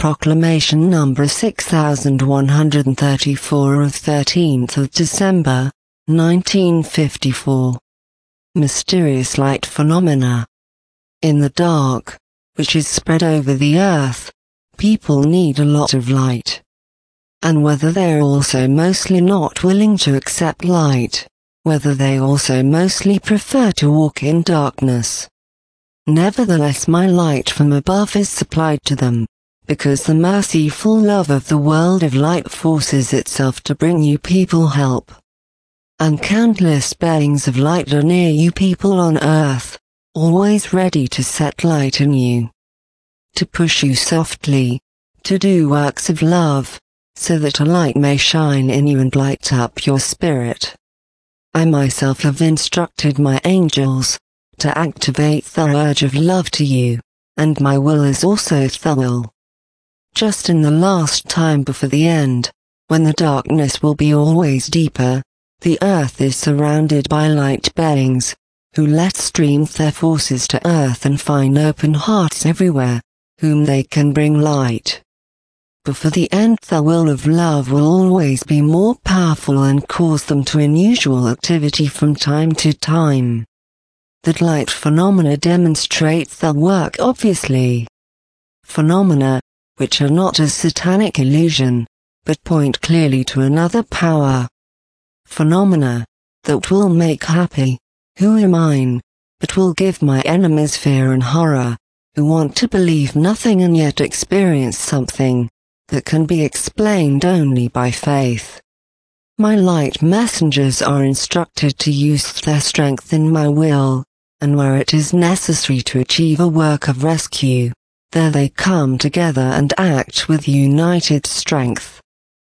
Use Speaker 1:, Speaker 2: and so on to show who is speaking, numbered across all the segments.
Speaker 1: Proclamation number 6134 of 13th of December, 1954. Mysterious light phenomena. In the dark, which is spread over the earth, people need a lot of light. And whether they're also mostly not willing to accept light, whether they also mostly prefer to walk in darkness. Nevertheless, my light from above is supplied to them, because the merciful love of the world of light forces itself to bring you people help. And countless beings of light are near you people on earth, always ready to set light in you, to push you softly, to do works of love, so that a light may shine in you and light up your spirit. I myself have instructed my angels to activate the urge of love to you, and my will is also the will. Just in the last time before the end, when the darkness will be always deeper, the earth is surrounded by light beings, who let stream their forces to earth and find open hearts everywhere, whom they can bring light. Before the end, the will of love will always be more powerful and cause them to unusual activity from time to time. That light phenomena demonstrate the work obviously. Phenomena, which are not a satanic illusion, but point clearly to another power. Phenomena, that will make happy, who are mine, but will give my enemies fear and horror, who want to believe nothing and yet experience something that can be explained only by faith. My light messengers are instructed to use their strength in my will, and where it is necessary to achieve a work of rescue, there they come together and act with united strength.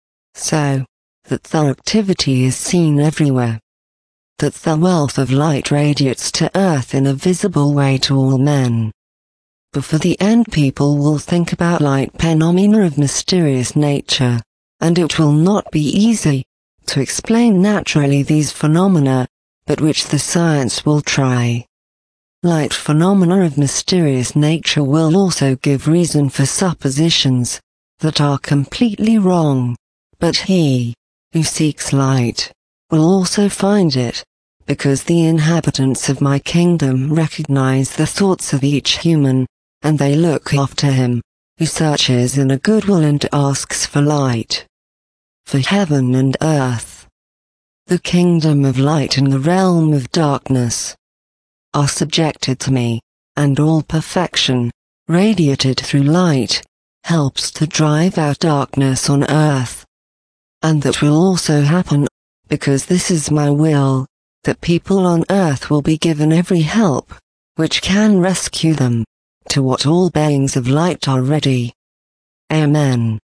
Speaker 1: So that the activity is seen everywhere. That the wealth of light radiates to earth in a visible way to all men. Before the end, people will think about light phenomena of mysterious nature, and it will not be easy to explain naturally these phenomena, but which the science will try. Light phenomena of mysterious nature will also give reason for suppositions that are completely wrong, but he who seeks light will also find it, because the inhabitants of my kingdom recognize the thoughts of each human, and they look after him who searches in a good will and asks for light. For heaven and earth, the kingdom of light and the realm of darkness, are subjected to me, and all perfection, radiated through light, helps to drive out darkness on earth. And that will also happen, because this is my will, that people on earth will be given every help which can rescue them, to what all beings of light are ready. Amen.